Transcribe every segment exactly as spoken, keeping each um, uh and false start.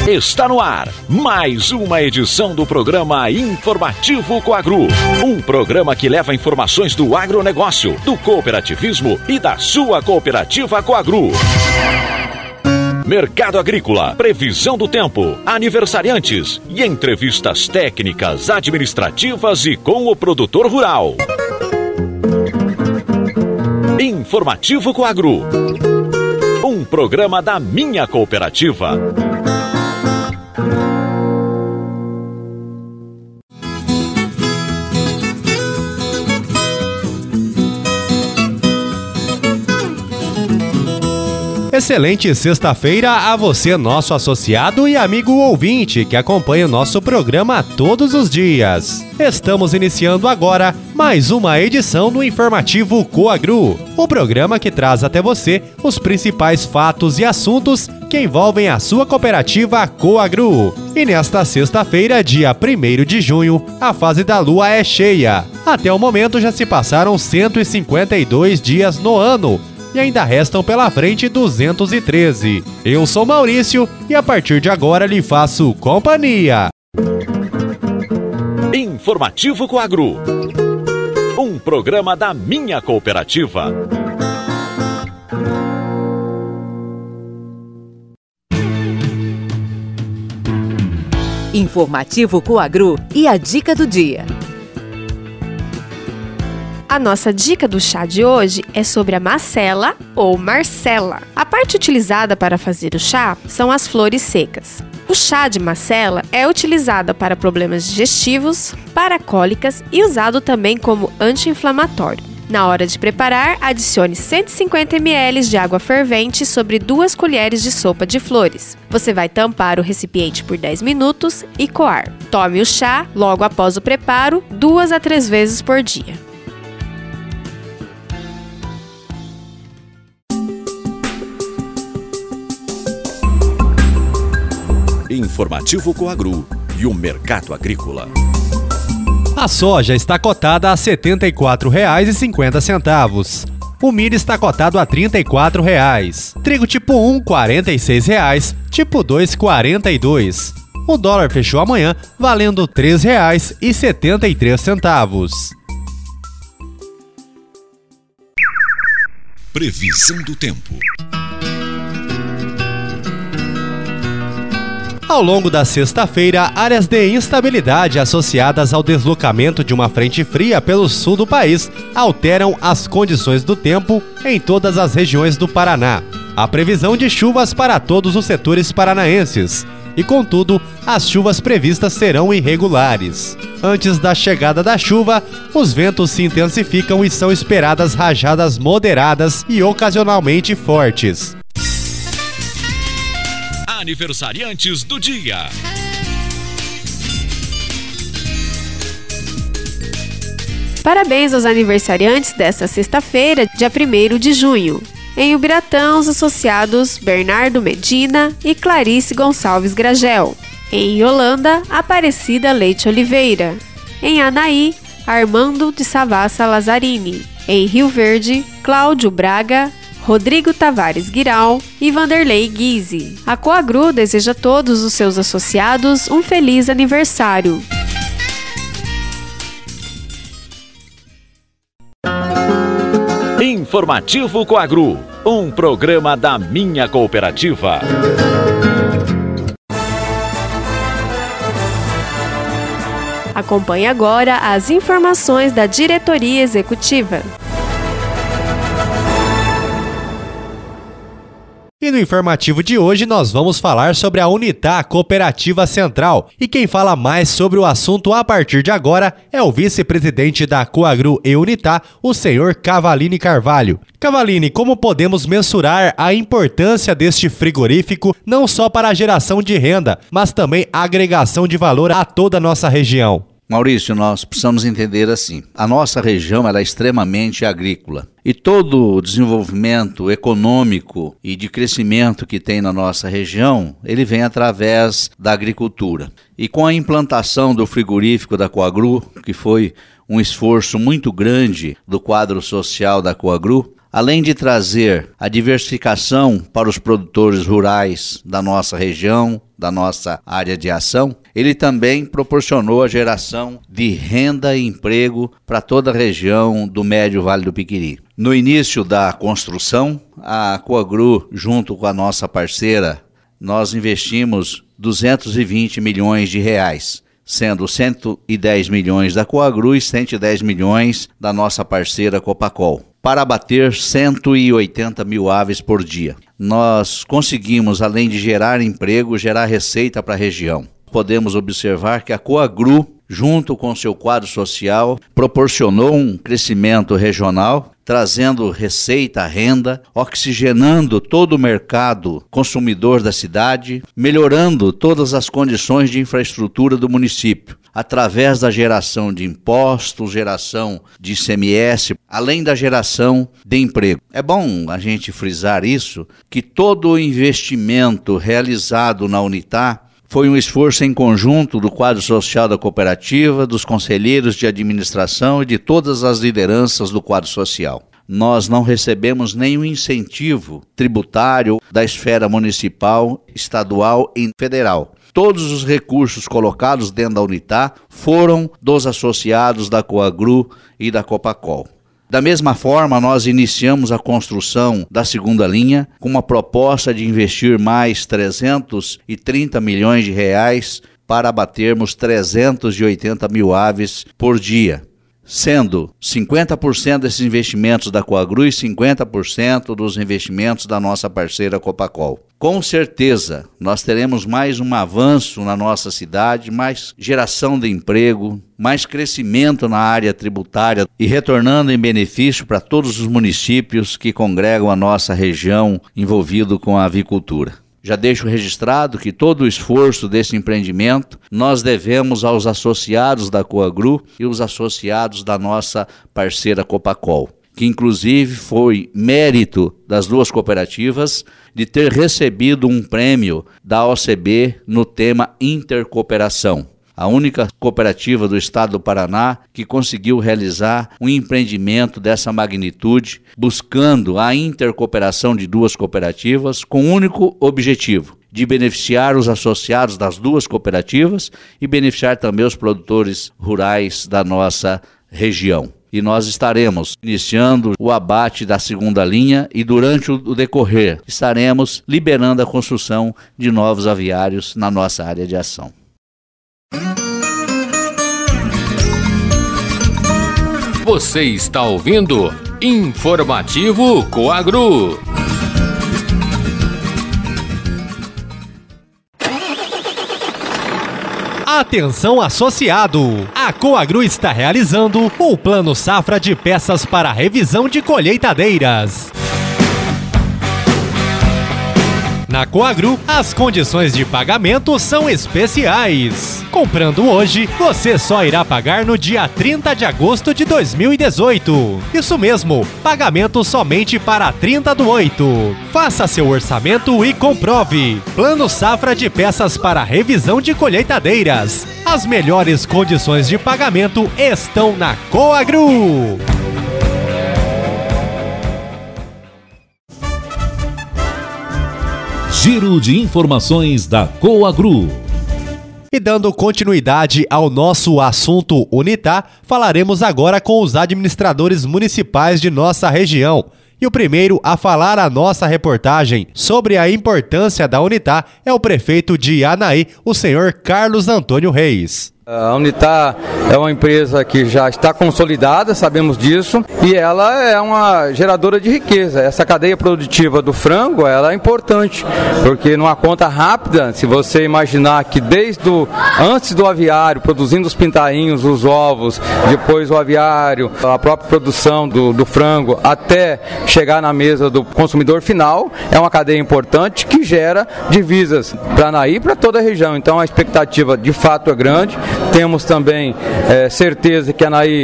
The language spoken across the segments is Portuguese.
Está no ar mais uma edição do programa Informativo Coagro. Um programa que leva informações do agronegócio, do cooperativismo e da sua cooperativa Coagro. Mercado agrícola, previsão do tempo, aniversariantes e entrevistas técnicas, administrativas e com o produtor rural. Informativo Coagro. Um programa da minha cooperativa. Excelente sexta-feira a você, nosso associado e amigo ouvinte que acompanha o nosso programa todos os dias. Estamos iniciando agora mais uma edição do Informativo Coagro, o programa que traz até você os principais fatos e assuntos que envolvem a sua cooperativa Coagro. E nesta sexta-feira, dia primeiro de junho, a fase da lua é cheia. Até o momento já se passaram cento e cinquenta e dois dias no ano. E ainda restam pela frente duzentos e treze. Eu sou Maurício e a partir de agora lhe faço companhia. Informativo Coagro. Um programa da minha cooperativa. Informativo Coagro e a dica do dia. A nossa dica do chá de hoje é sobre a macela ou marcela. A parte utilizada para fazer o chá são as flores secas. O chá de macela é utilizado para problemas digestivos, para cólicas e usado também como anti-inflamatório. Na hora de preparar, adicione cento e cinquenta mililitros de água fervente sobre duas colheres de sopa de flores. Você vai tampar o recipiente por dez minutos e coar. Tome o chá logo após o preparo, duas a três vezes por dia. Informativo Coagro e o mercado agrícola. A soja está cotada a setenta e quatro reais e cinquenta centavos. O milho está cotado a trinta e quatro reais. Trigo tipo um, quarenta e seis reais. Tipo dois, quarenta e dois. O dólar fechou amanhã valendo três reais e setenta e três centavos. Previsão do tempo. Ao longo da sexta-feira, áreas de instabilidade associadas ao deslocamento de uma frente fria pelo sul do país alteram as condições do tempo em todas as regiões do Paraná. Há previsão de chuvas para todos os setores paranaenses e, contudo, as chuvas previstas serão irregulares. Antes da chegada da chuva, os ventos se intensificam e são esperadas rajadas moderadas e ocasionalmente fortes. Aniversariantes do dia. Parabéns aos aniversariantes desta sexta-feira, dia primeiro de junho. Em Ubiratã, os associados Bernardo Medina e Clarice Gonçalves Gragel. Em Yolanda, Aparecida Leite Oliveira. Em Anaí, Armando de Savassa Lazzarini. Em Rio Verde, Cláudio Braga, Rodrigo Tavares Guiral e Vanderlei Guise. A Coagro deseja a todos os seus associados um feliz aniversário. Informativo Coagro, um programa da minha cooperativa. Acompanhe agora as informações da diretoria executiva. E no informativo de hoje nós vamos falar sobre a Unitá Cooperativa Central. E quem fala mais sobre o assunto a partir de agora é o vice-presidente da Coagro e Unitá, o senhor Cavalini Carvalho. Cavalini, como podemos mensurar a importância deste frigorífico não só para a geração de renda, mas também a agregação de valor a toda a nossa região? Maurício, nós precisamos entender assim, a nossa região ela é extremamente agrícola e todo o desenvolvimento econômico e de crescimento que tem na nossa região, ele vem através da agricultura. E com a implantação do frigorífico da Coagro, que foi um esforço muito grande do quadro social da Coagro, além de trazer a diversificação para os produtores rurais da nossa região, da nossa área de ação, ele também proporcionou a geração de renda e emprego para toda a região do Médio Vale do Piquiri. No início da construção, a Coagru, junto com a nossa parceira, nós investimos duzentos e vinte milhões de reais, sendo cento e dez milhões da Coagru e cento e dez milhões da nossa parceira Copacol, para abater cento e oitenta mil aves por dia. Nós conseguimos, além de gerar emprego, gerar receita para a região. Podemos observar que a Coagru, junto com seu quadro social, proporcionou um crescimento regional, trazendo receita, renda, oxigenando todo o mercado consumidor da cidade, melhorando todas as condições de infraestrutura do município, através da geração de impostos, geração de I C M S, além da geração de emprego. É bom a gente frisar isso, que todo o investimento realizado na Unitar foi um esforço em conjunto do quadro social da cooperativa, dos conselheiros de administração e de todas as lideranças do quadro social. Nós não recebemos nenhum incentivo tributário da esfera municipal, estadual e federal. Todos os recursos colocados dentro da Unitar foram dos associados da Coagru e da Copacol. Da mesma forma, nós iniciamos a construção da segunda linha com uma proposta de investir mais trezentos e trinta milhões de reais para abatermos trezentos e oitenta mil aves por dia, sendo cinquenta por cento desses investimentos da Coagru e cinquenta por cento dos investimentos da nossa parceira Copacol. Com certeza, nós teremos mais um avanço na nossa cidade, mais geração de emprego, mais crescimento na área tributária e retornando em benefício para todos os municípios que congregam a nossa região envolvido com a avicultura. Já deixo registrado que todo o esforço desse empreendimento nós devemos aos associados da Coagru e os associados da nossa parceira Copacol, que inclusive foi mérito das duas cooperativas de ter recebido um prêmio da O C B no tema Intercooperação. A única cooperativa do estado do Paraná que conseguiu realizar um empreendimento dessa magnitude, buscando a intercooperação de duas cooperativas com o único objetivo de beneficiar os associados das duas cooperativas e beneficiar também os produtores rurais da nossa região. E nós estaremos iniciando o abate da segunda linha e durante o decorrer estaremos liberando a construção de novos aviários na nossa área de ação. Você está ouvindo Informativo Coagru. Atenção associado! A Coagru está realizando o Plano Safra de peças para revisão de colheitadeiras. Na Coagru, as condições de pagamento são especiais. Comprando hoje, você só irá pagar no dia trinta de agosto de dois mil e dezoito. Isso mesmo, pagamento somente para trinta do oito. Faça seu orçamento e comprove. Plano Safra de peças para revisão de colheitadeiras. As melhores condições de pagamento estão na Coagru. Giro de informações da Coagru. E dando continuidade ao nosso assunto Unitar, falaremos agora com os administradores municipais de nossa região. E o primeiro a falar a nossa reportagem sobre a importância da Unitar é o prefeito de Anaí, o senhor Carlos Antônio Reis. A Unitar é uma empresa que já está consolidada, sabemos disso, e ela é uma geradora de riqueza. Essa cadeia produtiva do frango, ela é importante, porque numa conta rápida, se você imaginar que desde o, antes do aviário, produzindo os pintainhos, os ovos, depois o aviário, a própria produção do, do frango, até chegar na mesa do consumidor final, é uma cadeia importante que gera divisas para Anaí e para toda a região. Então a expectativa de fato é grande. Temos também é, certeza que Anaí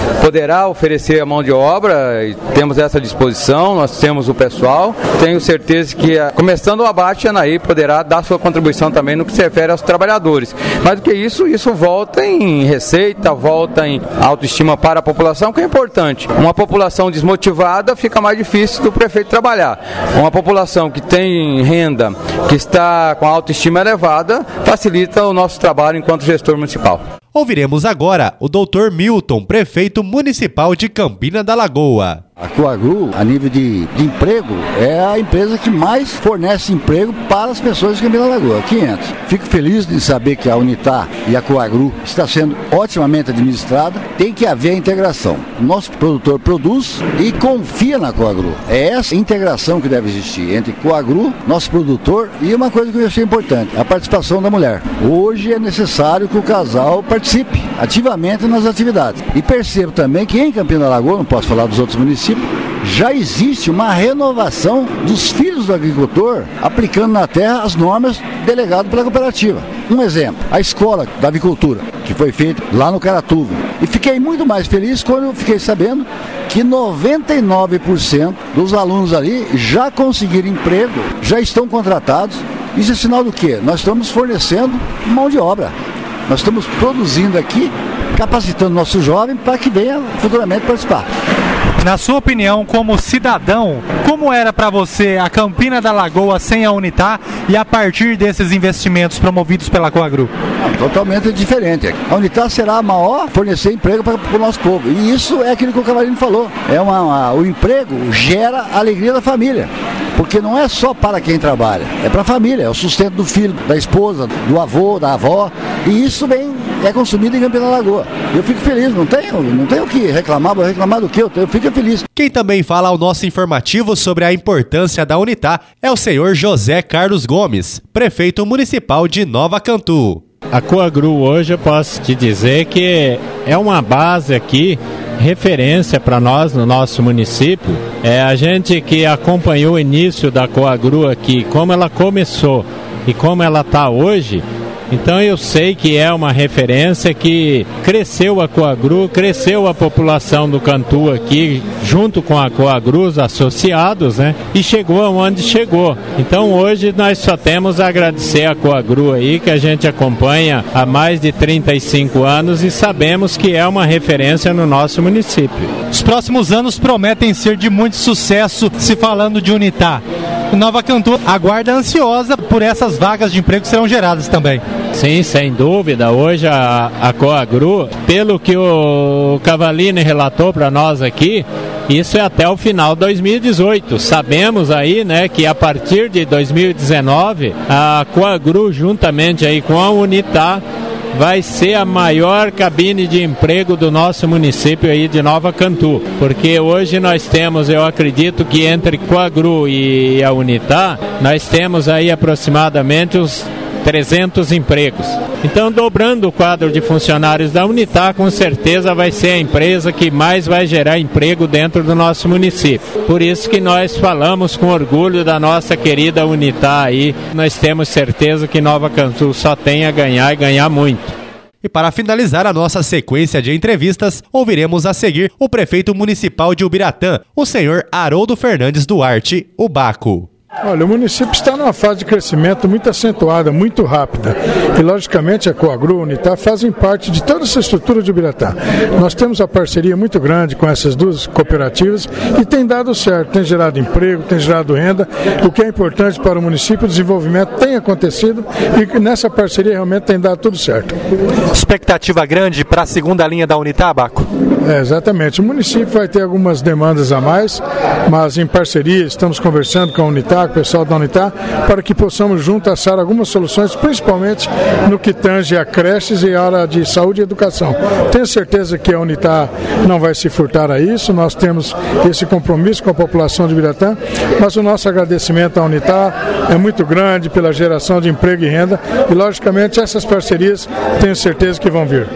poderá oferecer a mão de obra, e temos essa disposição, nós temos o pessoal. Tenho certeza que, começando o abate, a Anaí poderá dar sua contribuição também no que se refere aos trabalhadores. Mais do que isso, isso volta em receita, volta em autoestima para a população, que é importante. Uma população desmotivada fica mais difícil do prefeito trabalhar. Uma população que tem renda, que está com a autoestima elevada, facilita o nosso trabalho enquanto gestor municipal. Ouviremos agora o doutor Milton, prefeito municipal de Campina da Lagoa. A Coagru, a nível de, de emprego, é a empresa que mais fornece emprego para as pessoas de Campina da Lagoa, quinhentos. Fico feliz de saber que a Unitar e a Coagru está sendo otimamente administrada. Tem que haver a integração. O nosso produtor produz e confia na Coagru. É essa integração que deve existir entre Coagru, nosso produtor, e uma coisa que eu achei importante, a participação da mulher. Hoje é necessário que o casal participe ativamente nas atividades. E percebo também que em Campina da Lagoa, não posso falar dos outros municípios, já existe uma renovação dos filhos do agricultor aplicando na terra as normas delegadas pela cooperativa. Um exemplo, a escola da avicultura, que foi feita lá no Caratuva. E fiquei muito mais feliz quando eu fiquei sabendo que noventa e nove por cento dos alunos ali já conseguiram emprego, já estão contratados. Isso é sinal do quê? Nós estamos fornecendo mão de obra. Nós estamos produzindo aqui, capacitando nosso jovem para que venha futuramente participar. Na sua opinião, como cidadão, como era para você a Campina da Lagoa sem a Unitar e a partir desses investimentos promovidos pela Coagru? Não, totalmente diferente. A Unitar será a maior fornecer emprego para o nosso povo. E isso é aquilo que o Cavalino falou. É uma, uma, o emprego gera a alegria da família. Porque não é só para quem trabalha, é para a família, é o sustento do filho, da esposa, do avô, da avó. E isso vem, é consumido em Campina da Lagoa. Eu fico feliz, não tenho, não tenho o que reclamar, vou reclamar do que eu tenho, eu fico feliz. Quem também fala ao nosso informativo sobre a importância da Unitar é o senhor José Carlos Gomes, prefeito municipal de Nova Cantu. A Coagru hoje eu posso te dizer que é uma base aqui, referência para nós no nosso município. É a gente que acompanhou o início da Coagru aqui, como ela começou e como ela está hoje. Então eu sei que é uma referência que cresceu a Coagru, cresceu a população do Cantu aqui, junto com a Coagru, os associados, né? E chegou aonde chegou. Então hoje nós só temos a agradecer a Coagru aí, que a gente acompanha há mais de trinta e cinco anos e sabemos que é uma referência no nosso município. Os próximos anos prometem ser de muito sucesso, se falando de Unitar. Nova Cantu aguarda ansiosa por essas vagas de emprego que serão geradas também. Sim, sem dúvida. Hoje a, a Coagru, pelo que o Cavalini relatou para nós aqui, isso é até o final de dois mil e dezoito. Sabemos aí, né, que a partir de dois mil e dezenove, a Coagru, juntamente aí com a Unitar, vai ser a maior cabine de emprego do nosso município aí de Nova Cantu, porque hoje nós temos, eu acredito que entre Coagru e a Unitar, nós temos aí aproximadamente os trezentos empregos. Então, dobrando o quadro de funcionários da Unitar, com certeza vai ser a empresa que mais vai gerar emprego dentro do nosso município. Por isso que nós falamos com orgulho da nossa querida Unitar aí. Nós temos certeza que Nova Cantu só tem a ganhar e ganhar muito. E para finalizar a nossa sequência de entrevistas, ouviremos a seguir o prefeito municipal de Ubiratã, o senhor Haroldo Fernandes Duarte, o Baco. Olha, o município está numa fase de crescimento muito acentuada, muito rápida. E, logicamente, a Coagru e a Unitar fazem parte de toda essa estrutura de Ubiratã. Nós temos a parceria muito grande com essas duas cooperativas e tem dado certo, tem gerado emprego, tem gerado renda. O que é importante para o município, o desenvolvimento tem acontecido e nessa parceria realmente tem dado tudo certo. Expectativa grande para a segunda linha da Unitar, Baco? É, exatamente. O município vai ter algumas demandas a mais, mas em parceria estamos conversando com a Unitar, com o pessoal da Unitar, para que possamos juntos achar algumas soluções, principalmente no que tange a creches e a área de saúde e educação. Tenho certeza que a Unitar não vai se furtar a isso, nós temos esse compromisso com a população de Ubiratã, mas o nosso agradecimento à Unitar é muito grande pela geração de emprego e renda e, logicamente, essas parcerias tenho certeza que vão vir.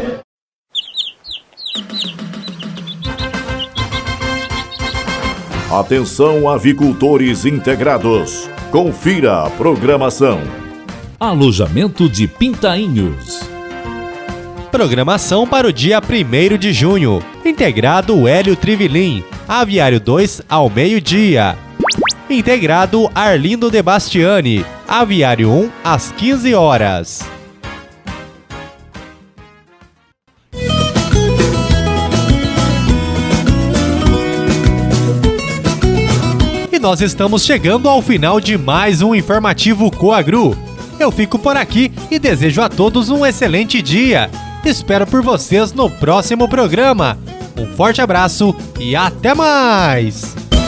Atenção, avicultores integrados. Confira a programação. Alojamento de Pintainhos. Programação para o dia primeiro de junho. Integrado Hélio Trivelin, Aviário dois ao meio-dia. Integrado Arlindo De Bastiani, Aviário um às quinze horas. E nós estamos chegando ao final de mais um informativo Coagru. Eu fico por aqui e desejo a todos um excelente dia. Espero por vocês no próximo programa. Um forte abraço e até mais!